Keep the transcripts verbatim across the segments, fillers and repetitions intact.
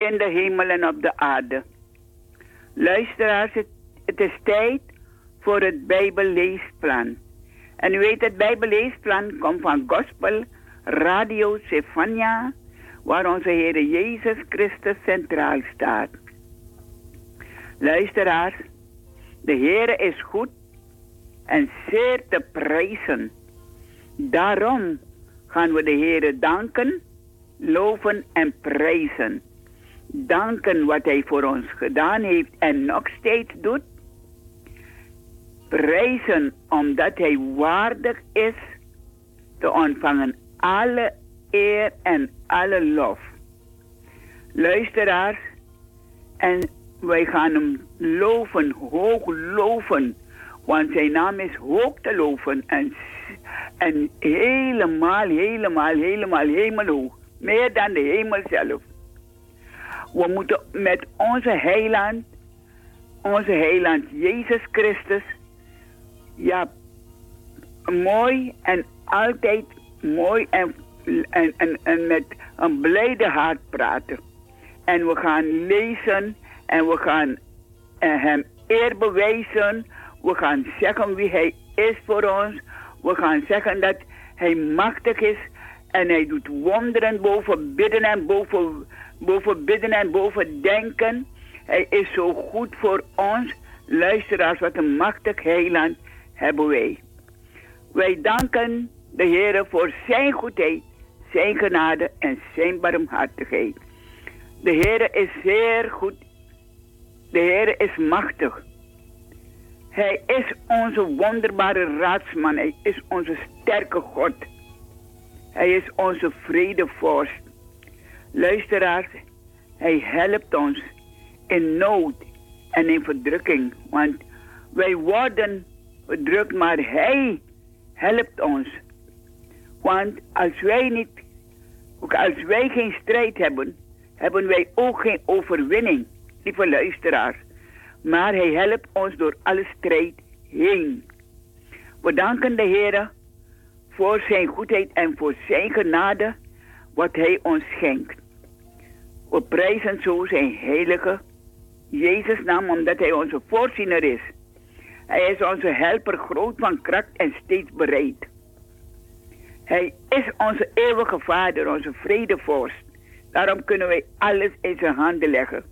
in de hemel en op de aarde. Luisteraars, het, het is tijd voor het Bijbelleesplan. En u weet, het Bijbelleesplan komt van Gospel Radio Sefania, waar onze Heer Jezus Christus centraal staat. Luisteraars, de Heer is goed en zeer te prijzen. Daarom gaan we de Heer danken, loven en prijzen. Danken wat Hij voor ons gedaan heeft en nog steeds doet. Prijzen omdat Hij waardig is te ontvangen alle eer en alle lof. Luisteraars, en wij gaan Hem loven, hoog loven, want Zijn naam is hoog te loven en, en helemaal, helemaal, helemaal hemelhoog. Meer dan de hemel zelf. We moeten met onze heiland, onze heiland Jezus Christus, ja, mooi en altijd mooi en, en, en, en met een blijde hart praten. En we gaan lezen en we gaan uh, hem eer bewijzen. We gaan zeggen wie hij is voor ons. We gaan zeggen dat hij machtig is en hij doet wonderen boven bidden en boven, boven bidden en boven denken. Hij is zo goed voor ons. Luisteraars, wat een machtig heiland hebben wij. Wij danken de Heer voor zijn goedheid, zijn genade en zijn barmhartigheid. De Heer is zeer goed. De Heer is machtig. Hij is onze wonderbare raadsman. Hij is onze sterke God. Hij is onze vredevorst. Luisteraars, hij helpt ons in nood en in verdrukking. Want wij worden verdrukt, maar hij helpt ons. Want als wij niet, ook als wij geen strijd hebben, hebben wij ook geen overwinning, lieve luisteraars. Maar hij helpt ons door alle strijd heen. We danken de Heer voor zijn goedheid en voor zijn genade, wat hij ons schenkt. We prijzen zo zijn heilige Jezus naam, omdat hij onze voorziener is. Hij is onze helper, groot van kracht en steeds bereid. Hij is onze eeuwige Vader, onze vredevorst. Daarom kunnen wij alles in zijn handen leggen.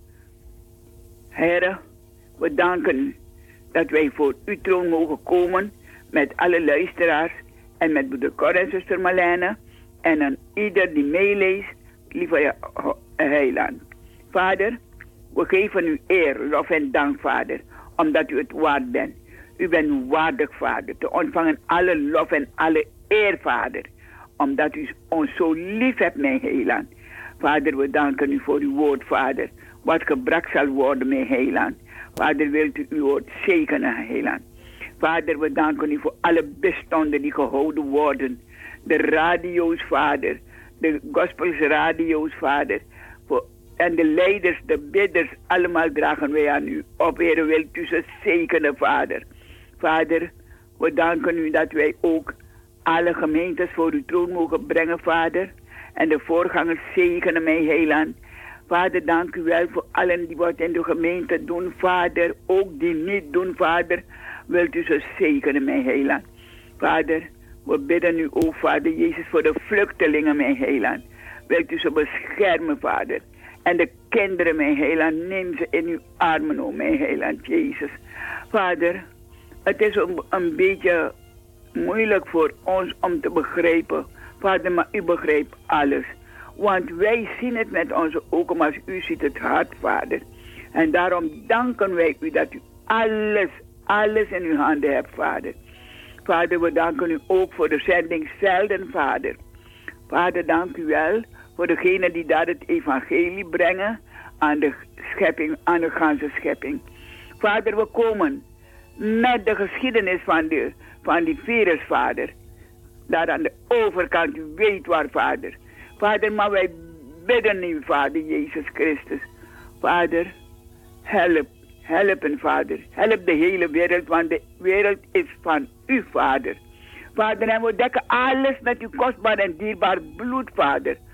Heere, we danken u dat wij voor uw troon mogen komen met alle luisteraars en met broeder Cor en zuster Marlene en aan ieder die meeleest, lieve heiland. Vader, we geven u eer, lof en dank, Vader, omdat u het waard bent. U bent waardig, Vader, te ontvangen alle lof en alle eer, Vader, omdat u ons zo lief hebt, mijn heiland. Vader, we danken u voor uw woord, Vader, wat gebracht zal worden, mijn heiland. Vader, wilt u uw woord zegenen, heiland. Vader, we danken u voor alle bestonden die gehouden worden. De radio's, Vader, de gospelsradio's, Vader, voor, en de leiders, de bidders, allemaal dragen wij aan u op. Heer, wilt u ze zegenen, Vader. Vader, we danken u dat wij ook alle gemeentes voor uw troon mogen brengen, Vader. En de voorgangers zegenen, mijn heiland. Vader, dank u wel voor allen die wat in de gemeente doen, Vader. Ook die niet doen, Vader. Wilt u ze zegenen, mijn heiland. Vader, we bidden u ook, Vader Jezus, voor de vluchtelingen, mijn heiland. Wilt u ze beschermen, Vader. En de kinderen, mijn heiland, neem ze in uw armen, o mijn heiland Jezus. Vader, het is een, een beetje moeilijk voor ons om te begrijpen. Vader, maar u begrijpt alles. Want wij zien het met onze ogen, maar u ziet het hart, Vader. En daarom danken wij u dat u alles, alles in uw handen hebt, Vader. Vader, we danken u ook voor de zending zelden, Vader. Vader, dank u wel voor degenen die daar het evangelie brengen aan de schepping, aan de ganse schepping. Vader, we komen met de geschiedenis van, de, van die virus, Vader. Daar aan de overkant, u weet waar, Vader. Vader, maar wij bidden u, Vader Jezus Christus. Vader, help, helpen, Vader. Help de hele wereld, want de wereld is van u, Vader. Vader, en we dekken alles met uw kostbaar en dierbaar bloed, Vader.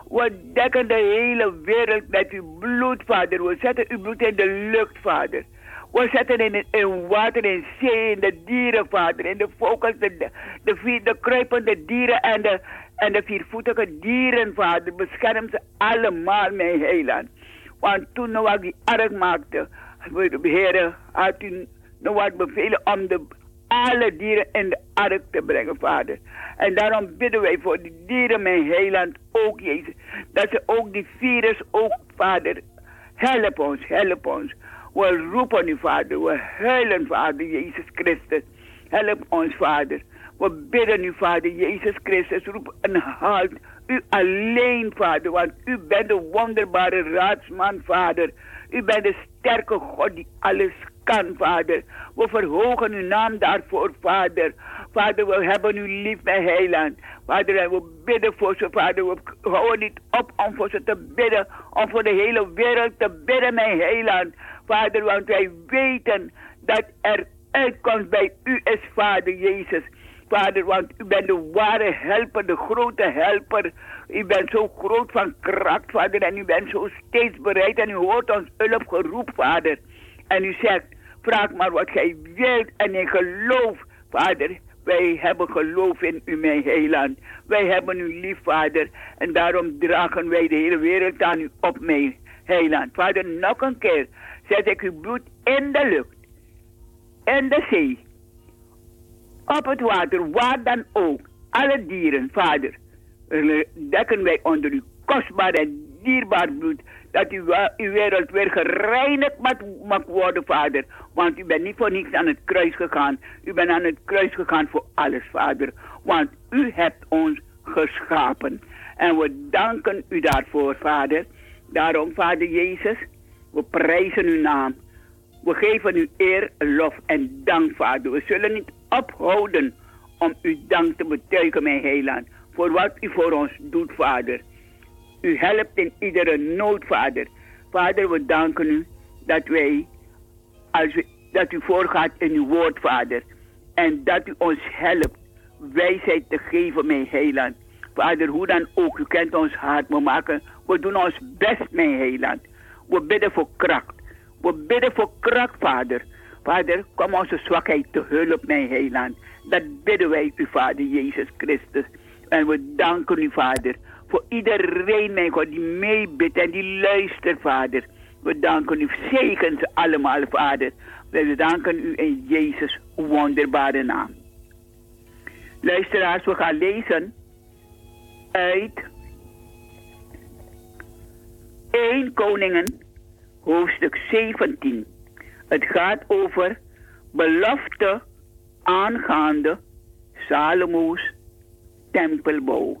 We dekken de hele wereld met uw bloed, Vader. We zetten uw bloed in de lucht, Vader. We zetten in, in water, in zee, in de dieren, Vader. In de vogels, de, de, de, vier, de kruipende dieren en de, en de viervoetige dieren, Vader. Bescherm ze allemaal, mijn heiland. Want toen Noach die ark maakte, Heer, had u Noach bevelen om de, alle dieren in de ark te brengen, Vader. En daarom bidden wij voor die dieren, mijn heiland, ook, Jezus. Dat ze ook die virus, ook, Vader. Help ons, help ons. We roepen u, Vader. We huilen, Vader, Jezus Christus. Help ons, Vader. We bidden u, Vader, Jezus Christus. Roep een halt. U alleen, Vader, want u bent de wonderbare raadsman, Vader. U bent de sterke God die alles kan, Vader. We verhogen uw naam daarvoor, Vader. Vader, we hebben u lief, mijn heiland. Vader, en we bidden voor ze, Vader. We houden niet op om voor ze te bidden, om voor de hele wereld te bidden, mijn heiland. Vader, want wij weten dat er uitkomst bij u is, Vader Jezus. Vader, want u bent de ware helper, de grote helper. U bent zo groot van kracht, Vader, en u bent zo steeds bereid en u hoort ons hulp geroep, Vader. En u zegt, vraag maar wat gij wilt en in geloof, Vader. Wij hebben geloof in u, mijn heiland. Wij hebben u lief, Vader. En daarom dragen wij de hele wereld aan u op, mijn heiland. Vader, nog een keer zet ik uw bloed in de lucht, in de zee, op het water, waar dan ook. Alle dieren, Vader, dekken wij onder uw kostbaar en dierbaar bloed, dat uw, uw wereld weer gereinigd mag, mag worden, Vader. Want u bent niet voor niets aan het kruis gegaan. U bent aan het kruis gegaan voor alles, Vader. Want u hebt ons geschapen. En we danken u daarvoor, Vader. Daarom, Vader Jezus, we prijzen uw naam. We geven u eer, lof en dank, Vader. We zullen niet ophouden om u dank te betuigen, mijn heiland. Voor wat u voor ons doet, Vader. U helpt in iedere nood, Vader. Vader, we danken u dat wij, als we, dat u voorgaat in uw woord, Vader. En dat u ons helpt wijsheid te geven, mijn heiland. Vader, hoe dan ook, u kent ons hart. We maken, we doen ons best, mijn heiland. We bidden voor kracht. We bidden voor kracht, Vader. Vader, kom onze zwakheid te hulp, mijn heiland. Dat bidden wij u, Vader Jezus Christus. En we danken u, Vader, voor iedereen, mijn God, die meebidt en die luistert, Vader. We danken u, zegen ze allemaal, Vader. We danken u in Jezus' wonderbare naam. Luisteraars, we gaan lezen uit Eerste Koningen, hoofdstuk zeventien. Het gaat over belofte aangaande Salomo's tempelbouw.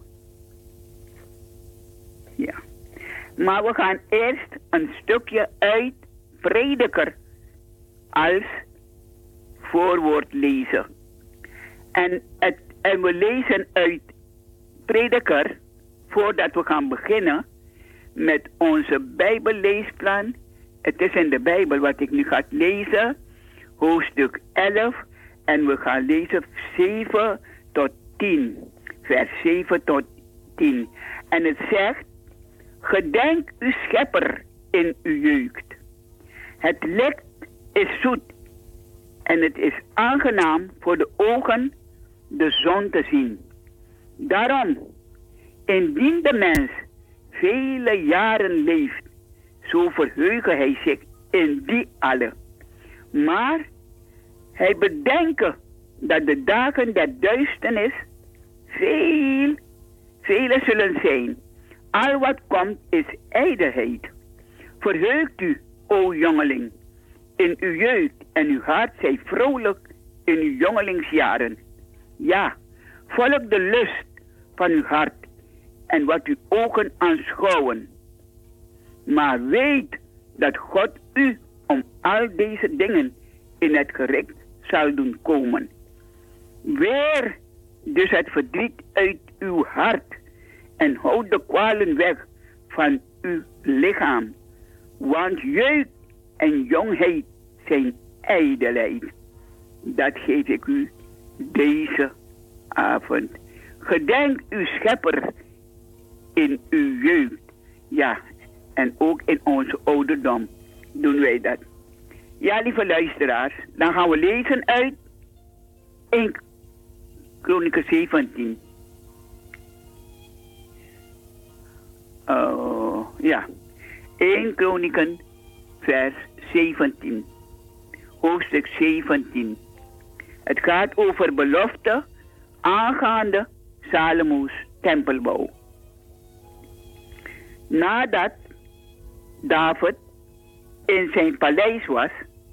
Ja. Maar we gaan eerst een stukje uit Prediker als voorwoord lezen. En, het, en we lezen uit Prediker, voordat we gaan beginnen met onze Bijbelleesplan. Het is in de Bijbel wat ik nu ga lezen, hoofdstuk elf. En we gaan lezen zeven tot tien. Vers zeven tot tien. En het zegt, gedenk uw schepper in uw jeugd. Het licht is zoet en het is aangenaam voor de ogen de zon te zien. Daarom, indien de mens vele jaren leeft, zo verheugen hij zich in die alle. Maar hij bedenke dat de dagen der duisternis veel, vele zullen zijn. Al wat komt is ijdelheid. Verheugt u, o jongeling, in uw jeugd en uw hart zij vrolijk in uw jongelingsjaren. Ja, volg de lust van uw hart en wat uw ogen aanschouwen. Maar weet dat God u om al deze dingen in het gericht zal doen komen. Weer dus het verdriet uit uw hart en houd de kwalen weg van uw lichaam. Want jeugd en jongheid zijn ijdelheid. Dat geef ik u deze avond. Gedenk uw schepper in uw jeugd. Ja, en ook in onze ouderdom doen wij dat. Ja, lieve luisteraars, dan gaan we lezen uit in Kronieken zeventien. Uh, ja, één Kronieken vers zeventien. Hoofdstuk zeventien. Het gaat over belofte aangaande Salomo's tempelbouw. Nadat David in zijn paleis was,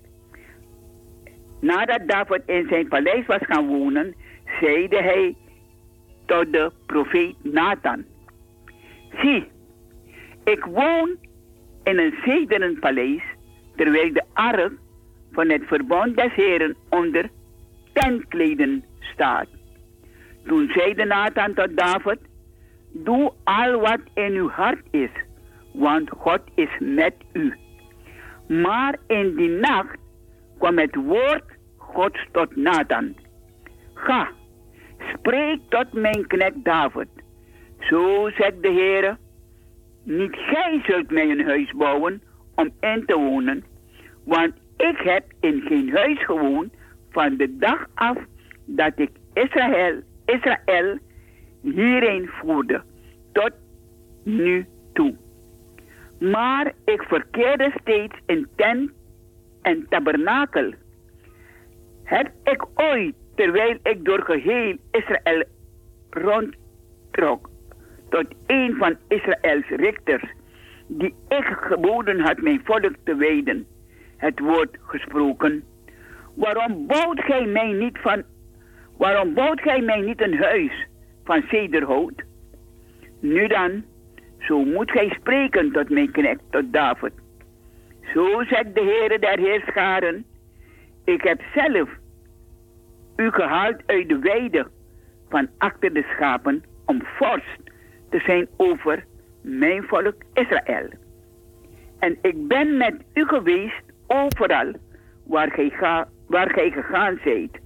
nadat David in zijn paleis was gaan wonen, zeide hij tot de profeet Nathan: zie, ik woon in een zederen paleis, terwijl de ark van het verbond des Heren onder tentkleden staat. Toen zeide Nathan tot David: doe al wat in uw hart is, want God is met u. Maar in die nacht kwam het woord Gods tot Nathan: ga, spreek tot mijn knecht David. Zo zegt de Heere: niet gij zult mij een huis bouwen om in te wonen, want ik heb in geen huis gewoond van de dag af dat ik Israël, Israël hierheen voerde, tot nu toe. Maar ik verkeerde steeds in tent en tabernakel. Heb ik ooit, terwijl ik door geheel Israël rondtrok, tot een van Israëls richters, die ik geboden had mijn volk te wijden, het woord gesproken: waarom bouwt gij mij niet van, waarom bouwt gij mij niet een huis van cederhout? Nu dan, zo moet gij spreken tot mijn knecht, tot David. Zo zegt de Heere der Heerscharen: ik heb zelf u gehaald uit de weide van achter de schapen om vorst te zijn over mijn volk Israël. En ik ben met u geweest overal waar gij, ga, waar gij gegaan zijt.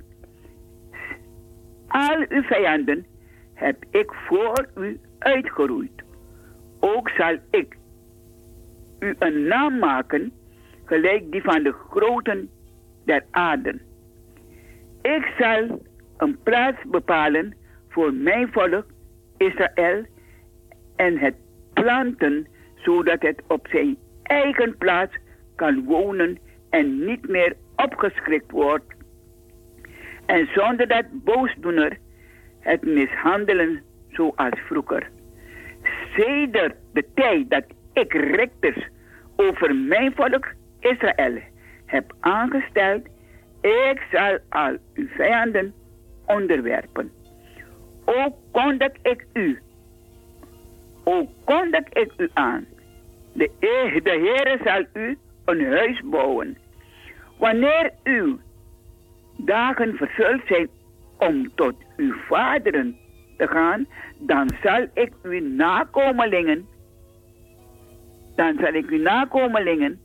Al uw vijanden heb ik voor u uitgeroeid. Ook zal ik u een naam maken, gelijk die van de groten der aarde. Ik zal een plaats bepalen voor mijn volk Israël en het planten, zodat het op zijn eigen plaats kan wonen en niet meer opgeschrikt wordt. En zonder dat boosdoener het mishandelen zoals vroeger. Sedert de tijd dat ik rechters over mijn volk Israël heb aangesteld, ik zal al uw vijanden onderwerpen. Ook kondig ik u, ook kondig ik u aan. De, de Heere zal u een huis bouwen. Wanneer uw dagen vervuld zijn om tot uw vaderen te gaan, dan zal ik uw nakomelingen, dan zal ik uw nakomelingen,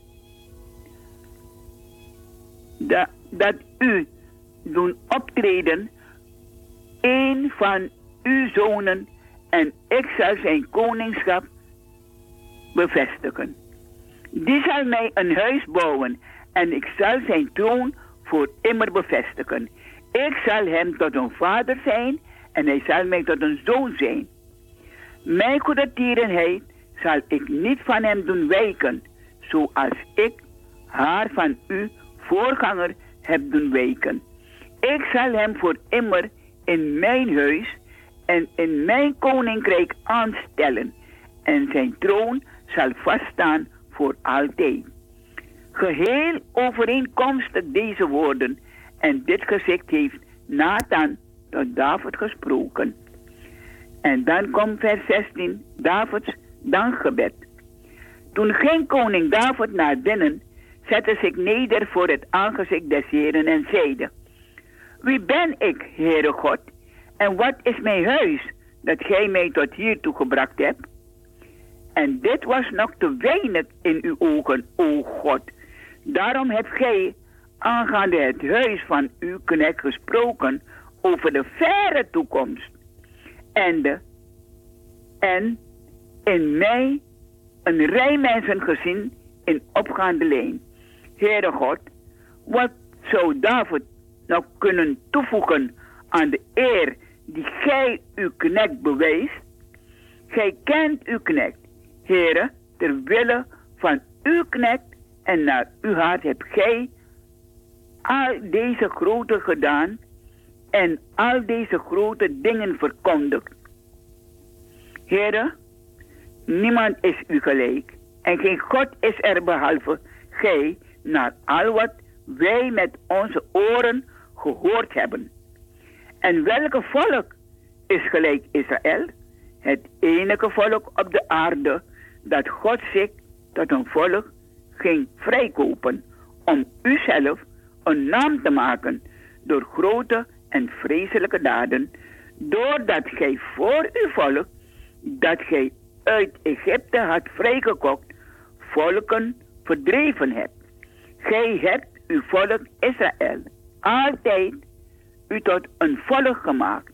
dat, dat u doen optreden, een van uw zonen, en ik zal zijn koningschap bevestigen. Die zal mij een huis bouwen en ik zal zijn troon voor immer bevestigen. Ik zal hem tot een vader zijn en hij zal mij tot een zoon zijn. Mijn goedertierenheid zal ik niet van hem doen wijken, zoals ik haar van uw voorganger heb doen wijken. Ik zal hem voor immer in mijn huis en in mijn koninkrijk aanstellen en zijn troon zal vaststaan voor altijd. Geheel overeenkomstig deze woorden en dit gezicht heeft Nathan tot David gesproken. En dan komt vers zestien, Davids dankgebed. Toen ging koning David naar binnen, zette zich neder voor het aangezicht des Heren en zeide: wie ben ik, Heere God, en wat is mijn huis, dat gij mij tot hiertoe gebracht hebt? En dit was nog te weinig in uw ogen, o God. Daarom hebt gij aangaande het huis van uw knecht gesproken over de verre toekomst. En de en in mij een rij mensen gezien in opgaande lijn. Heere God, wat zou David nou kunnen toevoegen aan de eer die gij uw knecht bewijst? Gij kent uw knecht, Heere, ter wille van uw knecht en naar uw hart hebt gij al deze grote gedaan en al deze grote dingen verkondigd. Heere, niemand is u gelijk en geen God is er behalve gij naar al wat wij met onze oren gehoord hebben. En welke volk is gelijk Israël? Het enige volk op de aarde dat God zich tot een volk ging vrijkopen om uzelf een naam te maken door grote en vreselijke daden, doordat gij voor uw volk, dat gij uit Egypte had vrijgekocht, volken verdreven hebt. Gij hebt uw volk Israël altijd u tot een volk gemaakt.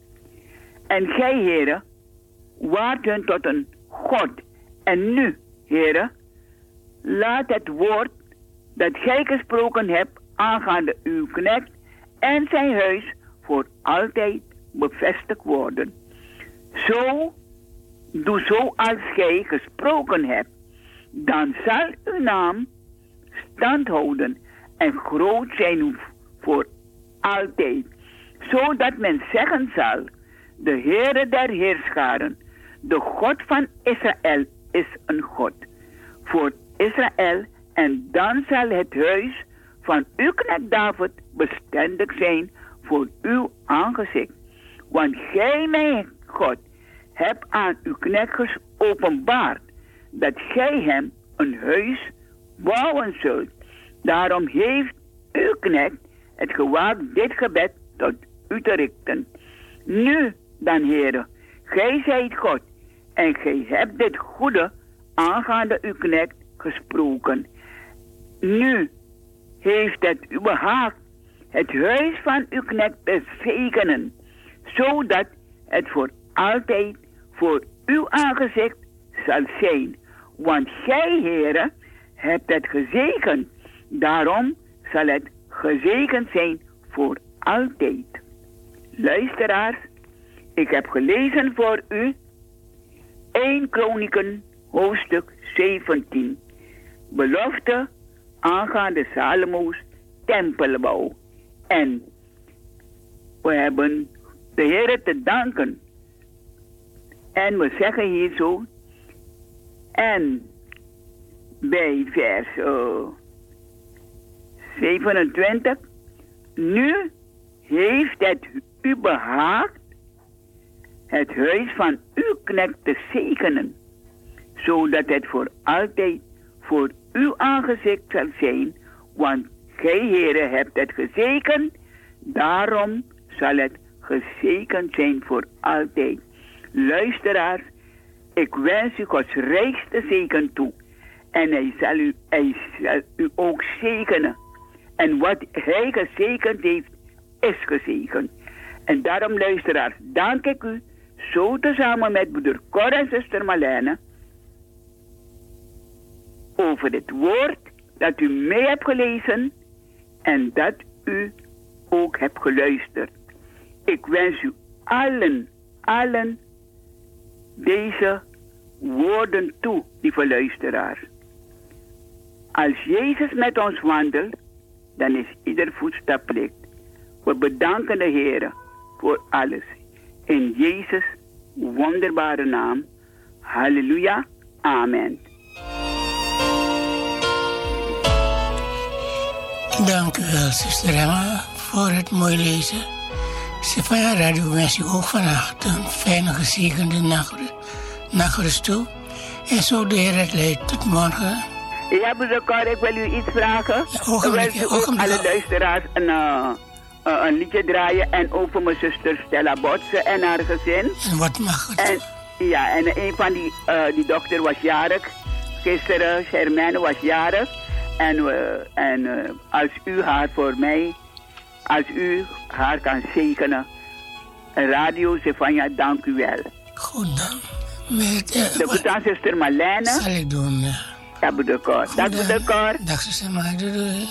En gij, Heere, waart hun tot een God. En nu, Heere, laat het woord dat gij gesproken hebt aangaande uw knecht en zijn huis voor altijd bevestigd worden. Zo, doe zo als gij gesproken hebt, dan zal uw naam stand houden en groot zijn voor altijd, zodat men zeggen zal, de Heere der Heerscharen, de God van Israël is een God voor Israël, en dan zal het huis van uw knecht David bestendig zijn voor uw aangezicht. Want gij, mijn God, hebt aan uw knecht geopenbaard dat gij hem een huis bouwen zult. Daarom heeft uw knecht het gewaagd dit gebed tot u te richten. Nu dan, Heere, gij zijt God en gij hebt dit goede aangaande uw knecht gesproken. Nu heeft het u behaagd het huis van uw knecht te zegenen, zodat het voor altijd voor uw aangezicht zal zijn. Want gij, Heere, hebt het gezegend. Daarom zal het gezegend zijn voor altijd. Luisteraars, ik heb gelezen voor u Eerste Kronieken, hoofdstuk zeventien. Belofte aangaande Salomo's tempelbouw. En we hebben de Heere te danken. En we zeggen hier zo. En bij vers uh, zevenentwintig. Nu heeft het u behaagd het huis van uw knecht te zegenen, zodat het voor altijd voor uw aangezicht zal zijn, want gij, Heere, hebt het gezegend, daarom zal het gezegend zijn voor altijd. Luisteraars, ik wens u Gods rijkste zegen toe. En hij zal u, hij zal u ook zegenen. En wat hij gezegend heeft, is gezegend. En daarom, luisteraars, dank ik u zo tezamen met broeder Cor en zuster Marlene over dit woord dat u mee hebt gelezen en dat u ook hebt geluisterd. Ik wens u allen, allen deze woorden toe, lieve luisteraars. Als Jezus met ons wandelt, dan is ieder voetstap licht. We bedanken de Heer voor alles. In Jezus' wonderbare naam. Halleluja. Amen. Dank u wel, zuster Emma, voor het mooi lezen. Stefania Radio wens u ook vannacht een fijne, gezegende nachtrust toe. En zo de Heer het leidt tot morgen. Ja, broeder Cor, ik wil u iets vragen. Ja, ogenblik, ik wil ook alle luisteraars een, uh, uh, een liedje draaien. En ook voor mijn zuster Stella Botsen en haar gezin. En wat mag het? En, ja, en een van die, uh, die dochter was jarig. Gisteren, Germaine was jarig. En, uh, en uh, als u haar voor mij, als u haar kan zegenen. Radio Stefania, dank u wel. Goed dan. Met, uh, De goed aan zuster Marlene. Zal ik doen, ja. Dag broeder Cor. Dag broeder Cor. Dag zuster Marlene. Doei, doei.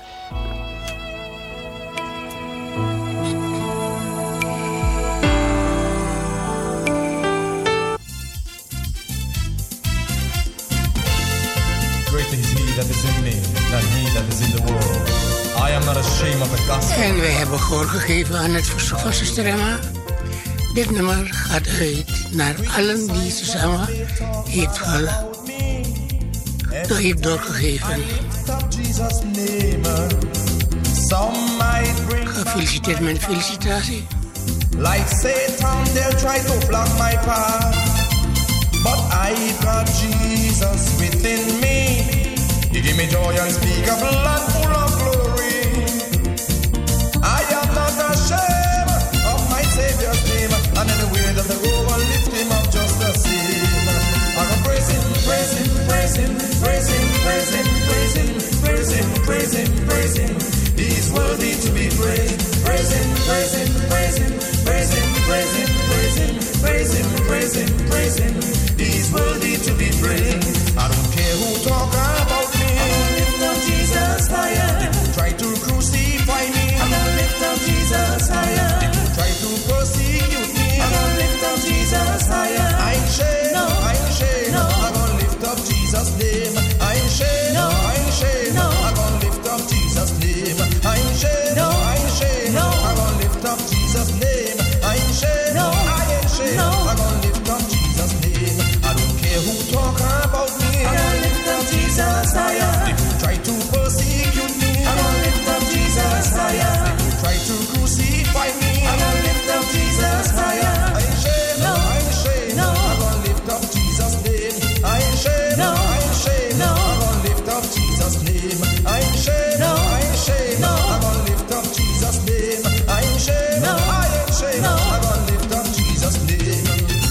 Greater is he that is in me than he that is in the world. I am not ashamed of the gospel. En wij hebben gehoor gegeven aan het verzoek van zuster Emma. Dit nummer gaat uit naar allen die ze samen heeft, ge- heeft doorgegeven. Gefeliciteerd met de felicitatie. Like Satan, they'll try to block my path. But I've got Jesus within me. He give me joy and speak of land full of glory. I am not ashamed of my Savior's name. And anywhere that I go, I'll lift him up just the same. I'm gonna praise him, praise him, praise him, praise him, praise him, praise him, praise him, praise him, praise him. He's worthy to be praised. Praise him, praise him, praise him, praise him, praise him, praise him, praise him, praise him, praise him. He's worthy to be praised. I don't care who talk about me. I'm gonna lift up Jesus higher. If you try to crucify me, I'm gonna lift up Jesus higher. If you try to persecute me, I'm gonna lift up Jesus higher. I ain't shame, no, I ain't shame. No. I'm gonna lift up Jesus' name. I ain't shame, no, I ain't shame. No. I'm gonna lift up Jesus' name. I ain't shame, no, I ain't shame. No. I'm gonna lift up Jesus' name. I ain't shame, no, I ain't shame. No. I'm gonna lift up Jesus' name. I don't care who talk about me. I'm gonna lift up Jesus higher. If you try to persecute me, I'm gonna lift up Jesus higher. If you try to crucify me, I'm gonna lift up Jesus higher. I ain't shame, no, I ain't shame. No. I'm gonna lift up Jesus' name. I ain't shame, no, I ain't shame. No. I'm gonna lift up Jesus' name. I ain't shame, no, I ain't shame. No. I'm gonna lift up Jesus' name. I ain't shame, no, I ain't shame. No. I'm gonna lift up Jesus' name.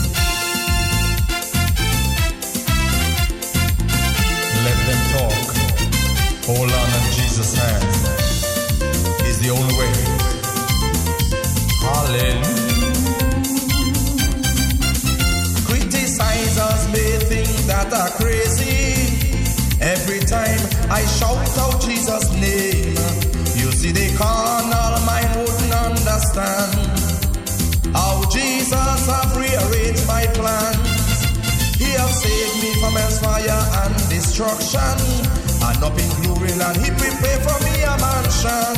Let them talk. Hold on in Jesus' hand. Is the only way. Hallelujah. Criticizers may think that I'm crazy. Every time I shout out Jesus' name, you see the carnal mind wouldn't understand how Jesus have rearranged my plans. He have saved me from hell's fire and destruction, and up in glory land he prepared for me a mansion.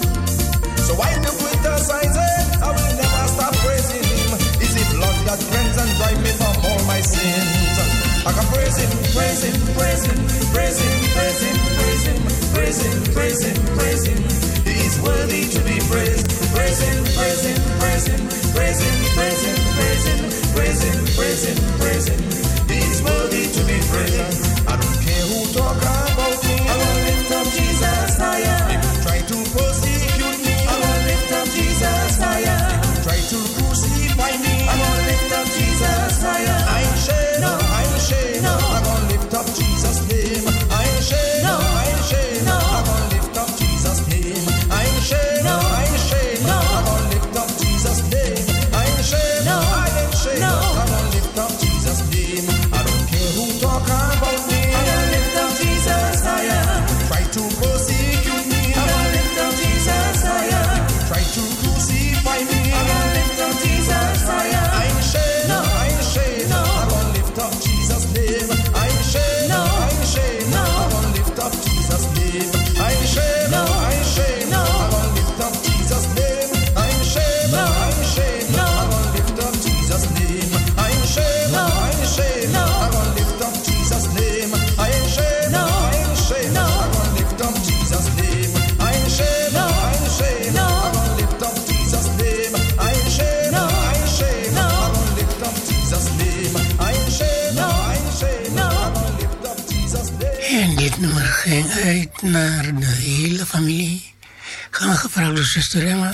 So why you criticize it? I will never stop praising him. Is it blood that cleanse and dry me from all my sins? I can praise him, praise him, praise him, praise him, praise him, praise him, praise him, praise him, praise him. He is worthy to be praised. Praise him, praise him, praise him, praise him, praise him, praise him, praise him, praise him, praise him. He is worthy to be praised. I don't care who talk about me. I will lift up Jesus higher. If you try to persecute me, I will lift up Jesus higher. If you try to crucify me, I will lift up Jesus higher. I ain't shame, no, I ain't shame. No. I'm gonna lift up Jesus' name. I ain't shame, no, I ain't shame. No. I'm gonna lift up Jesus' name. I ain't shame, no, I ain't shame. No. I'm gonna lift up Jesus' name. I ain't shame, no, I ain't shame. No. I'm gonna lift up Jesus' name. I don't care who talk about me. I'm gonna lift up Jesus higher. Try to persecute me. I'm gonna lift up Jesus higher. Try to crucify me. I'm gonna lift up Jesus higher. I ain't shame, no, I ain't shame. No. I'm gonna lift up Jesus' name. I ain't shame, no, I ain't shame. No. I'm gonna lift up Jesus' name. I ain't shame, no, I ain't shame. No. I'm gonna lift up Jesus' name. I ain't shame, no, I ain't shame. No. I'm gonna lift up Jesus' name. I ain't shame, no, I ain't shame. No. I'm gonna lift up Jesus' name. I ain't shame, no, I ain't shame. No. I'm gonna lift up Jesus' name. I ain't shame, no, I ain't shame. No. I'm gonna lift up Jesus' name. I ain't shame, no, I ain't shame. No. I'm gonna lift up Jesus' name. I ain't shame, no, I ain't shame. No. I'm gonna lift up Jesus' name. En dit nummer ging uit naar de hele familie. Gaan gevraagd door zuster Emma.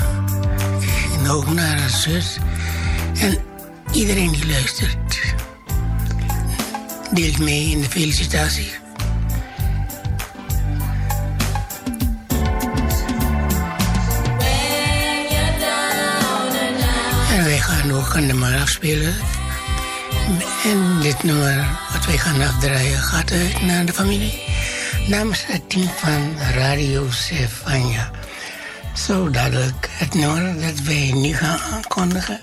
En ook naar haar zus. En iedereen die luistert. Deelt mee in de felicitatie. En wij gaan ook aan de maar afspelen. En dit nummer wat wij gaan afdraaien gaat uit naar de familie. Namens het team van Radio Sefania. Zo dadelijk het nummer dat wij nu gaan aankondigen.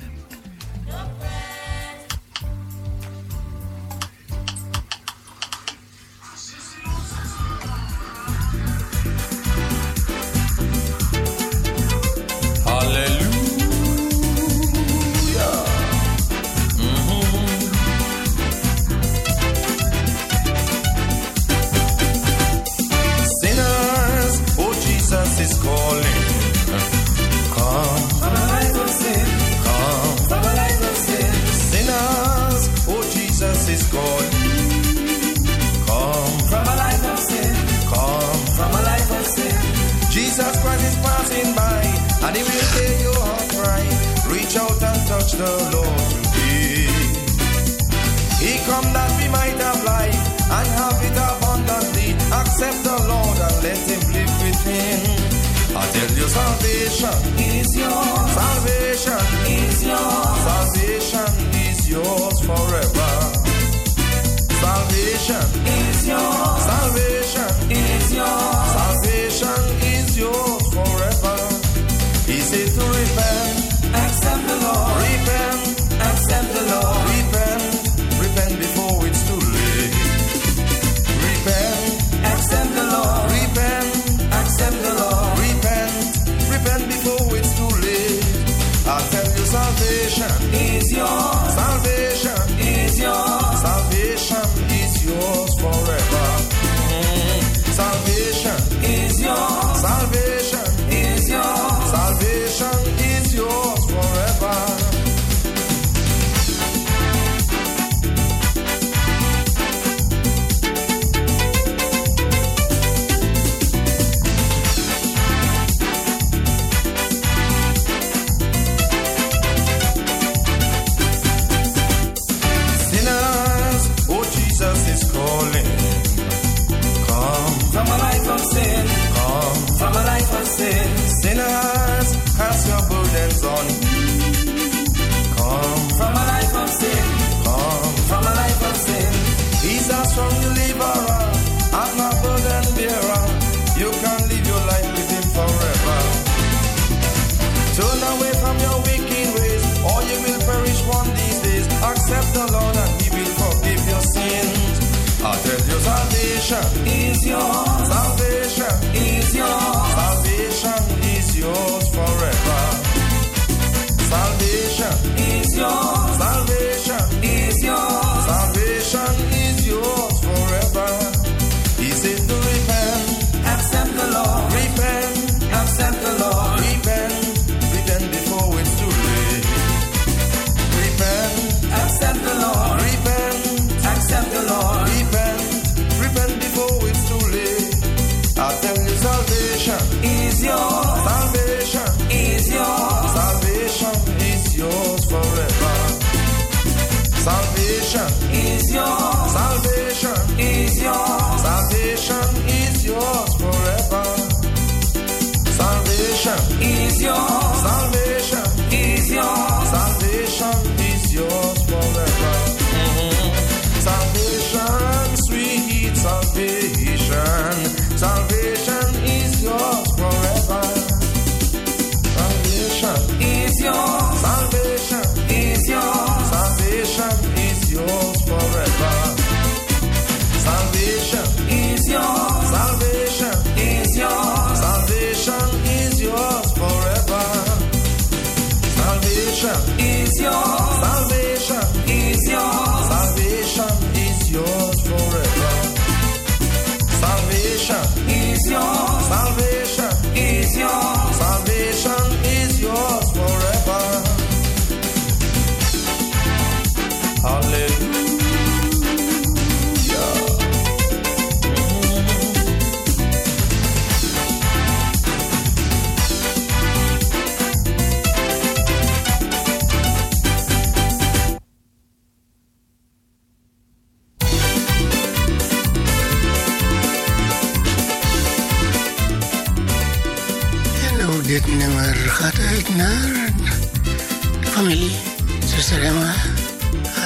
Dit nummer gaat uit naar de familie, zuster Emma, haar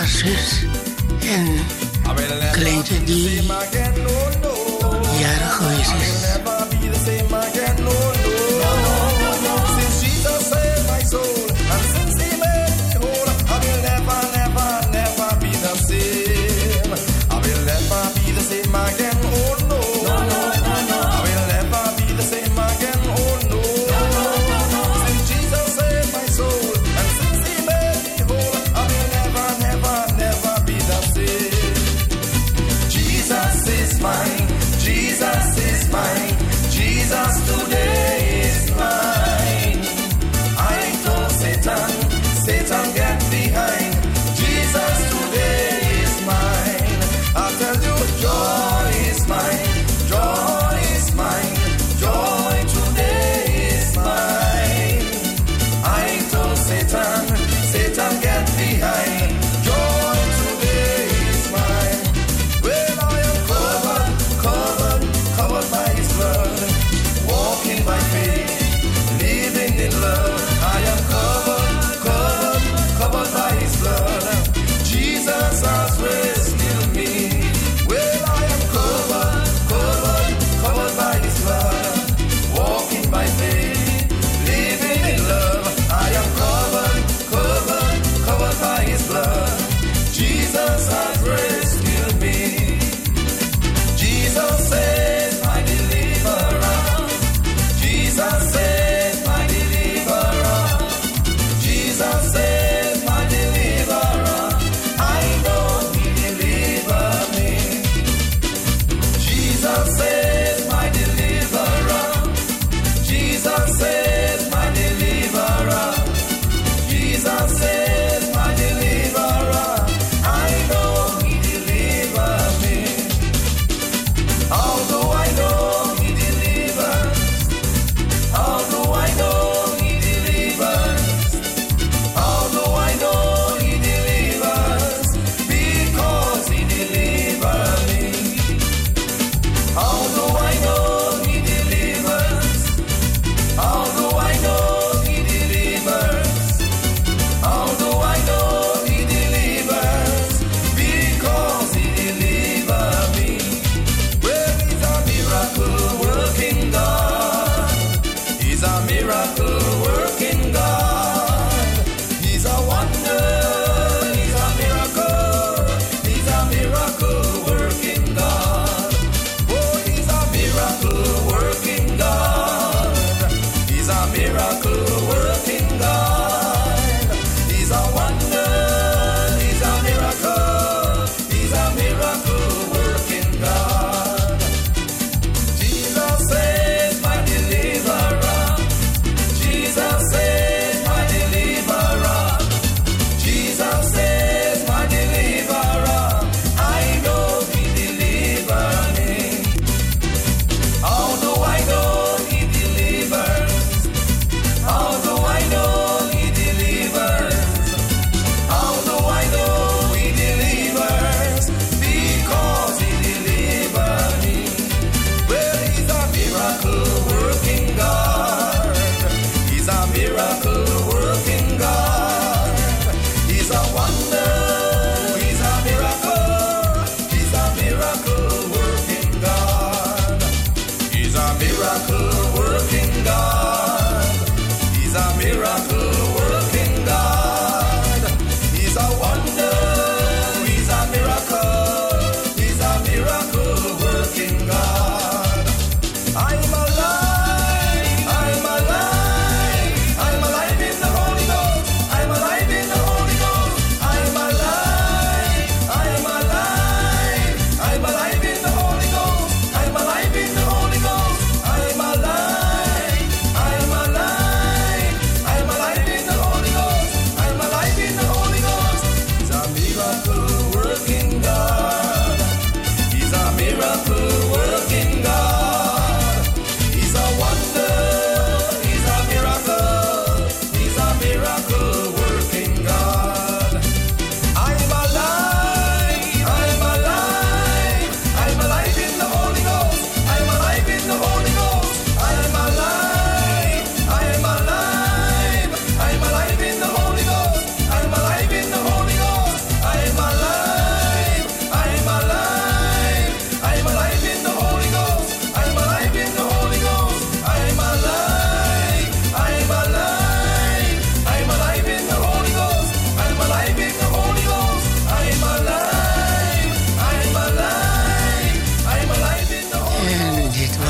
haar zus en kleintje die jarig geweest is. He's a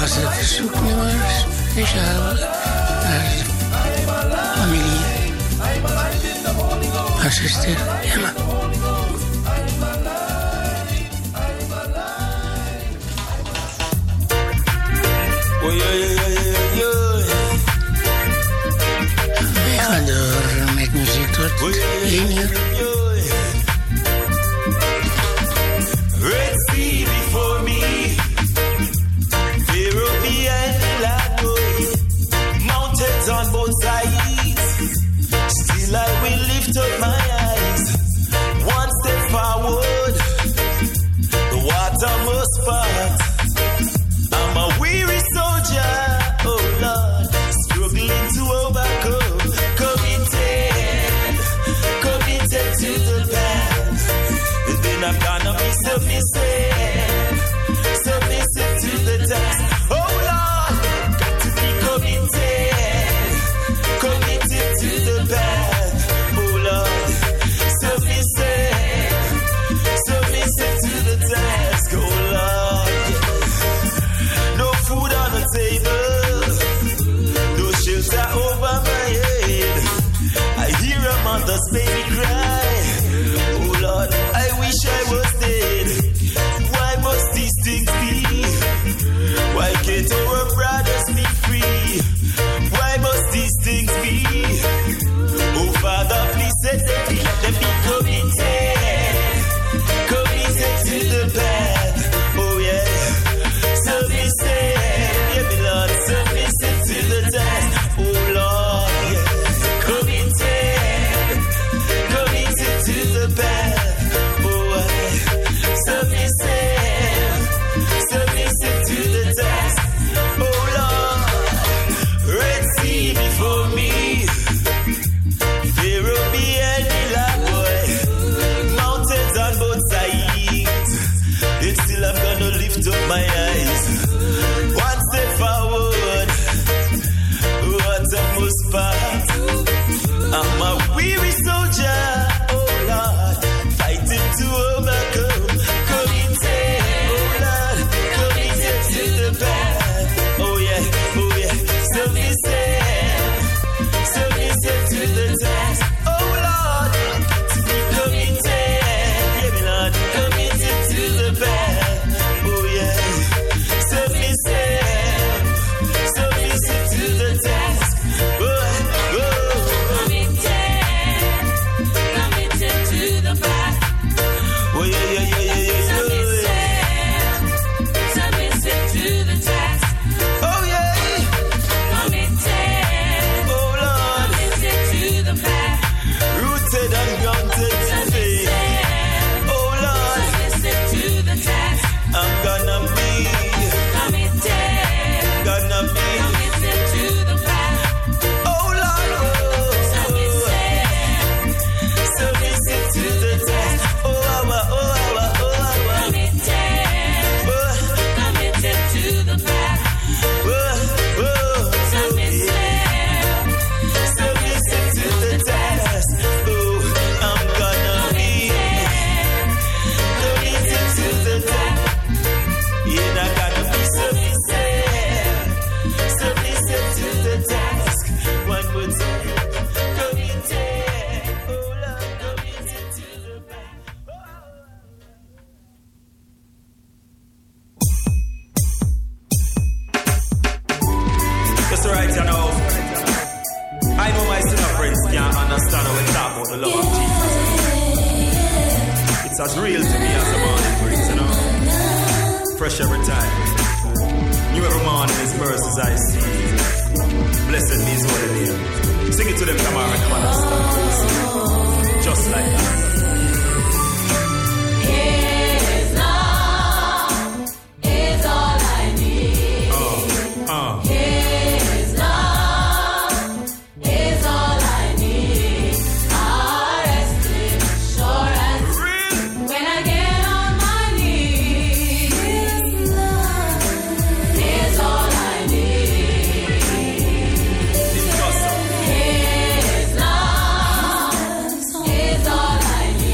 was het verzoeknummer speciaal naar de familie. Haar zuster Emma. Wij gaan door met muziek tot één uur. Red sea before me, Pharaoh behind the land, mountains on both sides. Still I will lift up my eyes, one step forward, the water must part. I'm a weary soldier, oh Lord, struggling to overcome, committed, committed to the path. And then I'm gonna be submissive, submissive to the task. Oh Lord, got to be committed, committed to the path. Oh Lord, submissive, submissive to the task. Oh Lord, no food on the table, no shelter over my head. I hear a mother's baby cry. Oh Lord, I wish I was dead. Why must these things be? Why can't our brothers be free? Why must these things be? Oh Father, please set them free. Let them be committed, committed to the path. Oh yeah, submissive, yeah me Lord, submissive to the task. Oh Lord, yeah, committed, committed to the path. Submissive, submissive to the task. Oh Lord, Red Sea before me, Pharaoh behind me, like boy, mountains on both sides. Yet still I'm gonna lift up my eyes, one step forward, water must part. I'm a weary soldier, oh Lord, fighting to overcome. It's as real to me as the morning breeze, you know. Fresh every time. New every morning, His mercies I see. Blessed be His holy name. Sing it to them tomorrow and understand. Just like that. His love is all I need. Uh, uh. His love is all I need. I rest in assurance when I get on my knees. His love is all I need. It's awesome. His love is all I need.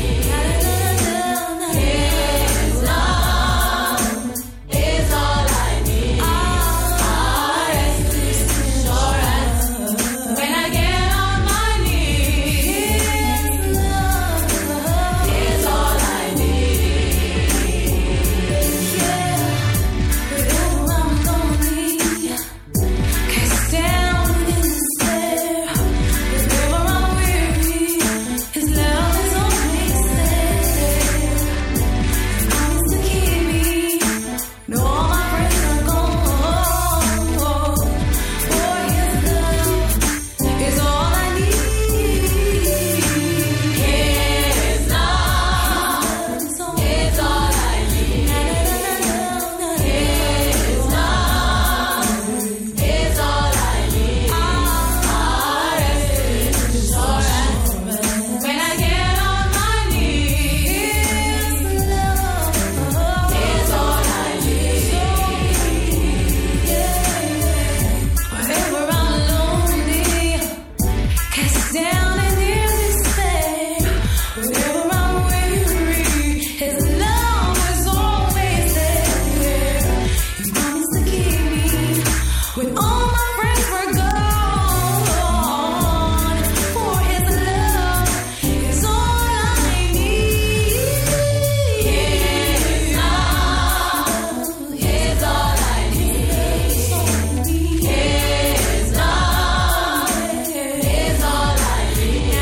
when all my friends were gone. For his love is all I need. His love is all I need. His love is all I need.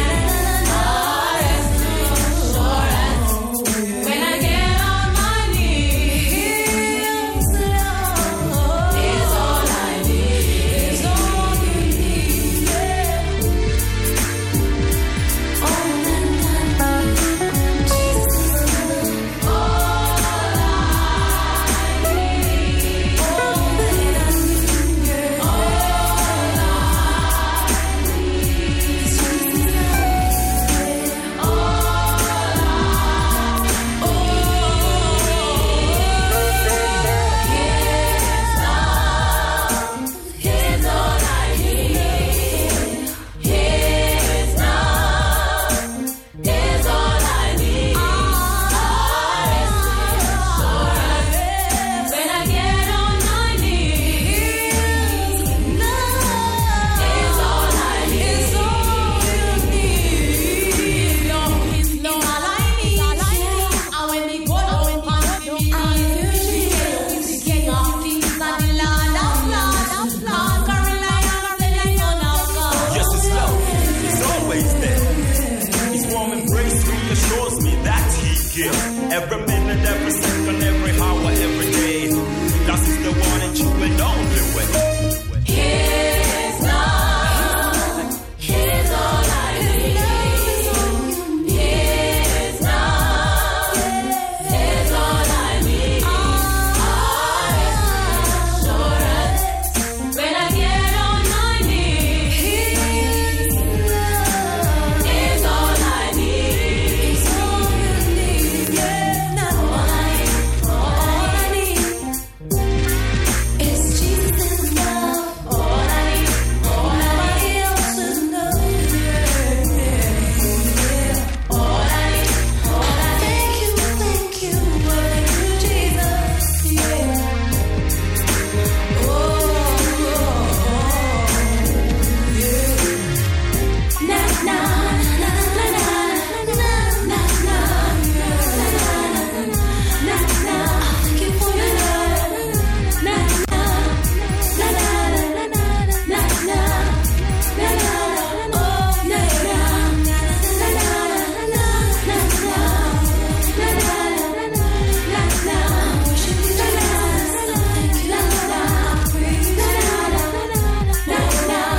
When I get on my knees, His love is all I need. Is all you need. Oh, na na, Jesus is all I need. All that I need. All I need. Jesus is all I His all I need. His love is all I need. When I get on my knees, love is all I need. Is all you need. Love is all I need. And when me go down on me knees, He's the King of Kings and the Lord of Lords, conquering lion of the Son of God. Yes, His love is always there. His warm embrace reassures me that He gives every minute, every second, every hour, every day. That is the one and true and only way. His love is all I need. His love is all I need. Assurance when I get on my knees. His love is all I need. It's all you need. Yeah, not all I need. All I need is Jesus' love. All I need. Nobody else's love. Yeah. All I need. All I thank you, thank you, thank you, Jesus. Yeah. Oh, yeah. Na na na na na na na na na na. Thank you for your love. Na na na na na na na na. Oh, na na na na na na na. Worship you, Jesus. Thank you, praise you, na na na na.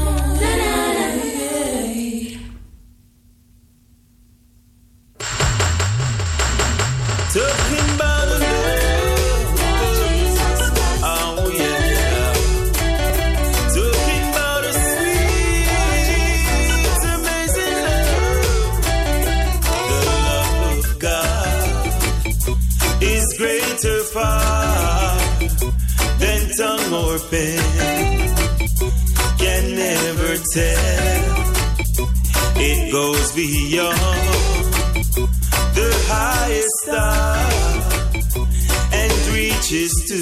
Talking about the love. Oh, yeah, yeah. Talking about the sweet, amazing love. The love of God is greater far than tongue or pen can never tell. It goes beyond the highest star and reaches to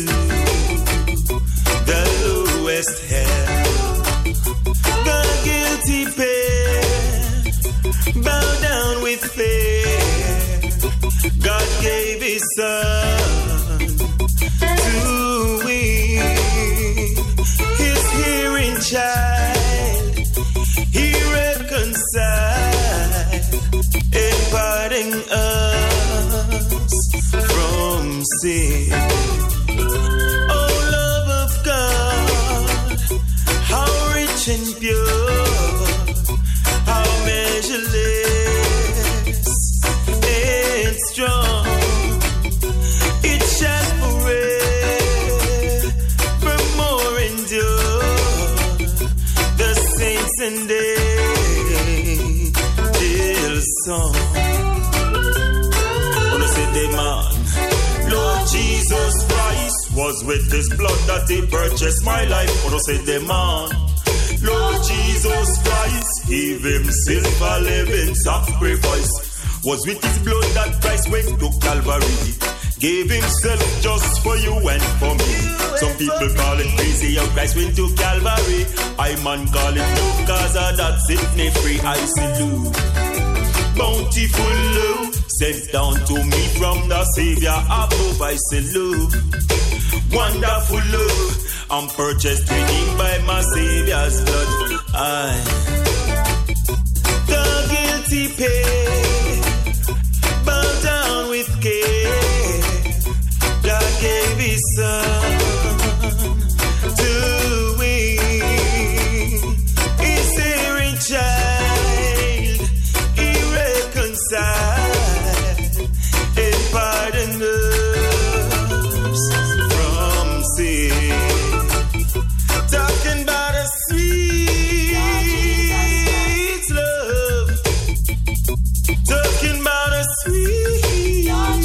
the lowest hell. The guilty pair bow down with fear. God gave His Son to win His hearing child. He reconciled, imparting us from sin. Oh, love of God, how rich and pure, how measureless and strong. It shall forevermore endure. The saints and angels song. Wanna say the man, Lord Jesus Christ was with His blood that He purchased my life. Wanna say the man, Lord Jesus Christ, He Himself a living sacrifice. Was with His blood that Christ went to Calvary. gave himself just for you and for me. Some people call it crazy how Christ went to Calvary. I man call it love, cause that set me free. I salute bountiful love sent down to me from the Savior above. I salute wonderful love, I'm purchased redeemed by my Savior's blood. I the guilty pay, bow down with care. God gave his son to win. He's a child, he reconciled and pardoned us from sin. Talking about a sweet love, talking about a sweet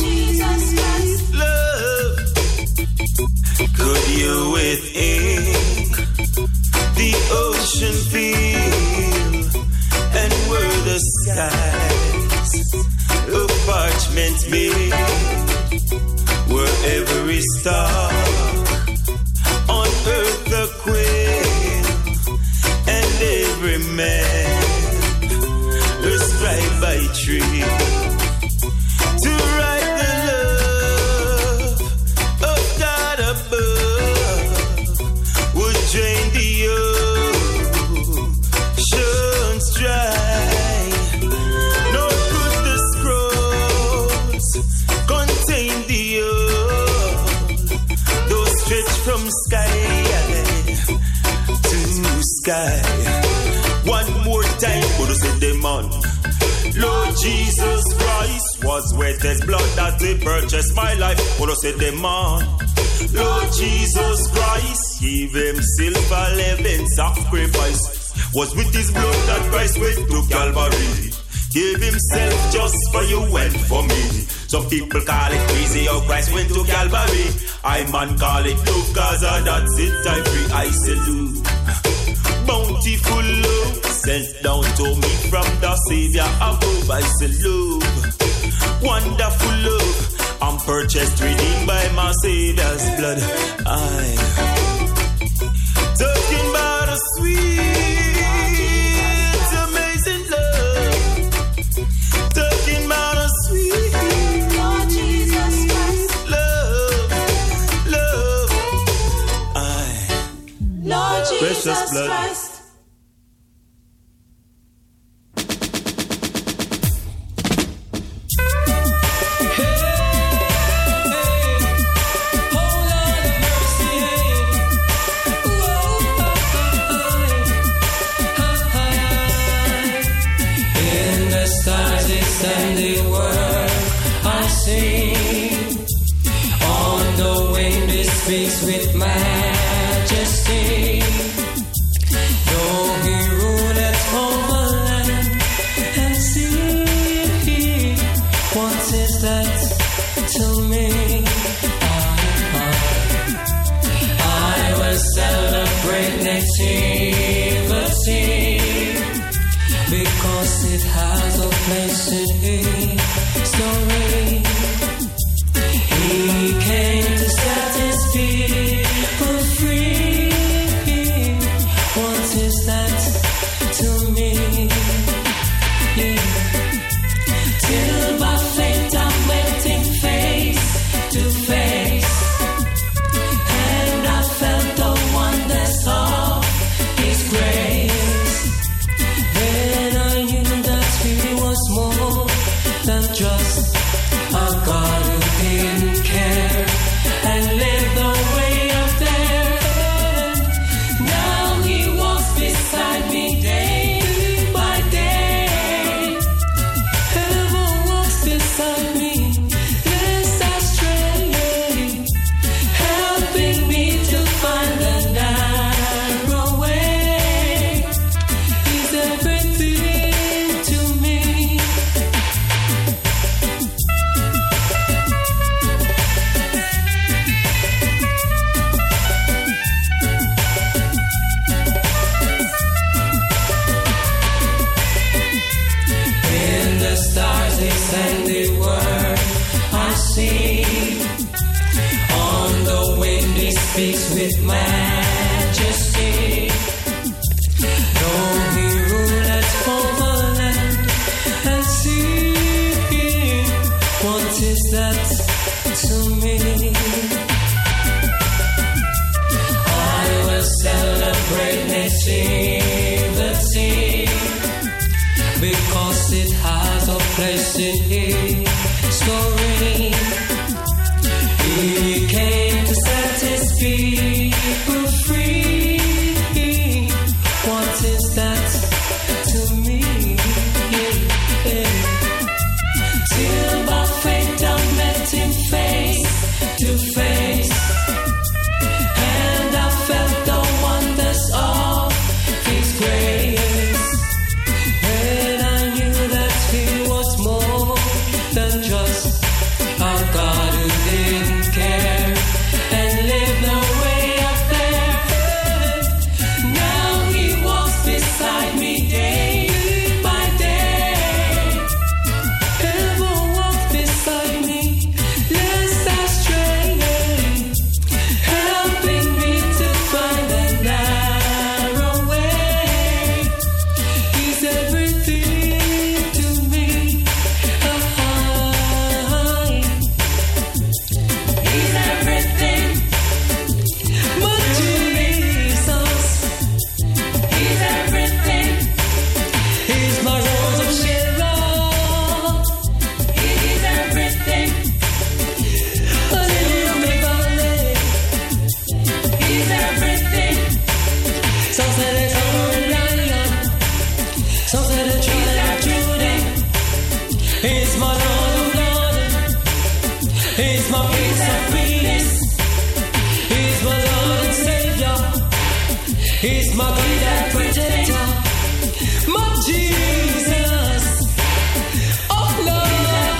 love. Could you with ink the ocean feel, and were the skies of parchment made, were every star on earth the quail, and every man prescribed by tree to write the love of God above would drain the oceans dry. Nor could the scrolls contain the old, those stretch from sky to sky. One more time, but say them on. Lord Jesus Christ was worth his blood that he purchased my life. But I said them on. Lord Jesus Christ gave himself a living sacrifice. Was with his blood that Christ went to Calvary. Gave himself just for you and for me. Some people call it crazy how Christ went to Calvary. I man call it love, cause that's it, I free. I salute bountiful love sent down to me from the Savior above. I salute wonderful love, I'm purchased, redeemed by my Savior's blood. I talking about a sweet, amazing love. Talking about a sweet Lord Jesus Christ, love, love. I Lord precious Jesus blood. Christ. And the word I sing on the wind, it speaks with majesty. Though he ruleth over land and sea, what is that to me? I, I, I will celebrate nativity, because it has a place in his story. He came to set his people free. What is that to me? Yeah. Till by faith I'm waiting face to face, and I felt the wonders of his grace. Then I knew that he was more majesty. Though he ruleth over land and sea, what is that to me? I will celebrate nativity because it has a place in history. He came to set his people free. What is that to me? Till by faith I met him face to face, and I felt the wonders of his grace, and I knew that he was more than just a God who didn't care and lived no way up there. Now he walks beside me day by day, ever walks beside me lest I stray, helping me to find the narrow way. He's everything to me. He's everything. My Jesus. He's everything. He's my Rose of Sharon. He's everything. Hallelujah, my valley. He's everything. Some say there's a lion. Some say the tribe of Judah. He's my Lord of Lords. He's my Prince of Peace. He's my Lord and Savior. He's my God and protector. My Jesus. Oh Lord.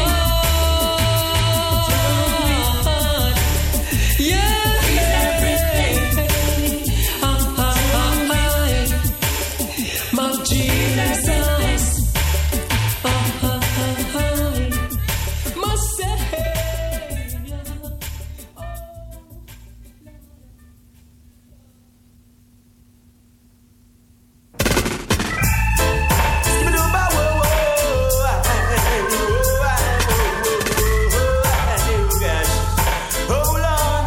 Yeah. He's everything. My Jesus. My Savior. Hold on,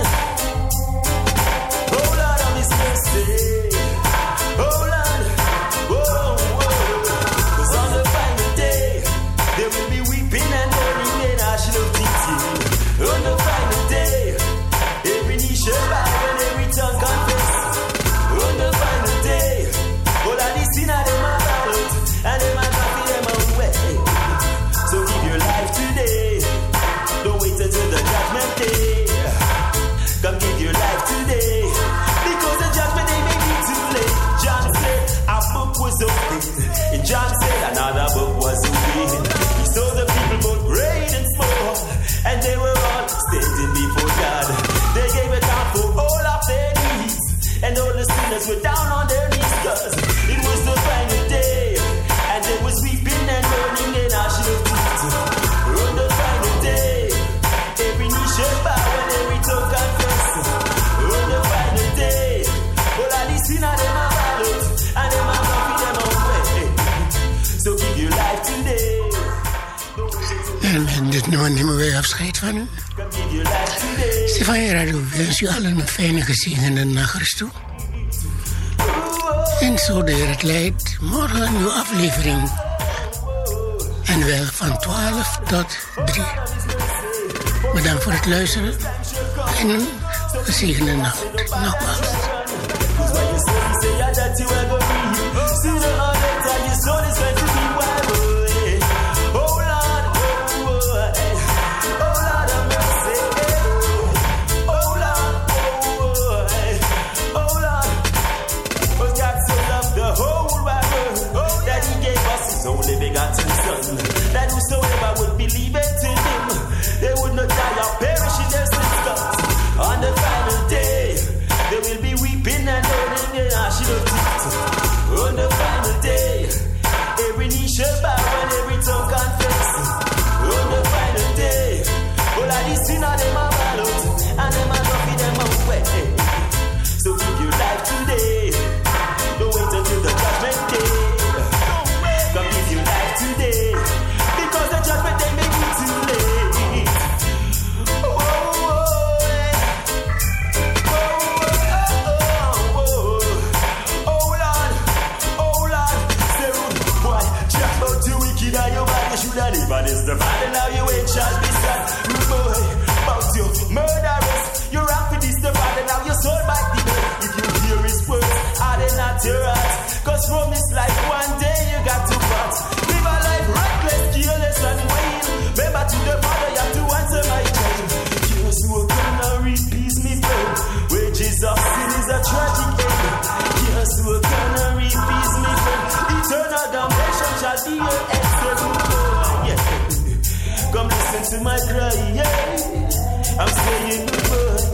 hold on on His mercy. Hold on, whoa, whoa. 'Cause on the final day, there will be weeping and mourning and gnashing of teeth. On the final day, every knee shall bow and every tongue confess. On the final day, all of these sinners them are out and them are happy them own way. So give your life today. Don't wait until the judgment day. Come give your life today, because the judgment day may be too late. John said a book was open, and John said another book was open. He saw the people both great and small, and they were all standing before God. They gave account for all of their needs, and all the sinners were down on their knees, 'cause it was the final day, and there was weeping and mourning and gnashing of teeth. On the final day, every knee shall bow and every tongue confess. On the final day, all of these sinners them are out and them are happy them own way. So give your life today. En met dit nummer nemen wij afscheid van u. Come give your life today. Stefania Radio wens u allen een fijne gezegende nacht toe. En zo de Heer het leidt, morgen een nieuwe aflevering. En wel van twaalf tot drie. Bedankt voor het luisteren en een gezegende nacht. Nogmaals. Cause when you say, you say yeah, that you are going to be. Sooner or later, your soul is going to be wild. Oh Lord, oh, oh, eh. Oh Lord, have mercy. Oh Lord, oh, eh. Oh Lord, for God so loved the whole wide world that He gave us His only begotten Son, that whosoever would believe it in Him, they would not die or perish in their sins. On the final day, there will be Wages of sin is a tragic end. Yes, we're gonna reap peace, my friend. Eternal damnation shall be your end. Yeah. Come listen to my cry, yeah. I'm saying the word.